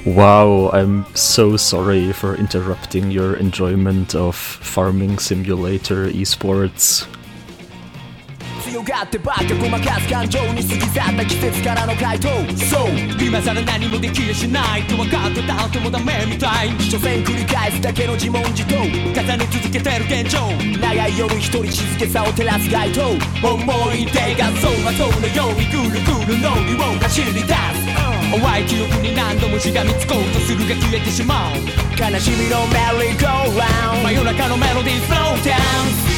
Wow, I'm so sorry for interrupting your enjoyment of Farming Simulator esports. 強がってばっかごまかす感情に過ぎ去った季節からの回答そう今さら何もできやしないと分かってた後もダメみたい所詮繰り返すだけの自問自答重ね続けてる現状長い夜一人静けさを照らす街灯思い出が走馬灯のようにぐるぐる脳裏を走り出す淡い記憶に何度もしがみつこうとするが消えてしまう悲しみのメリーゴーラウンド真夜中のメロディースローダウン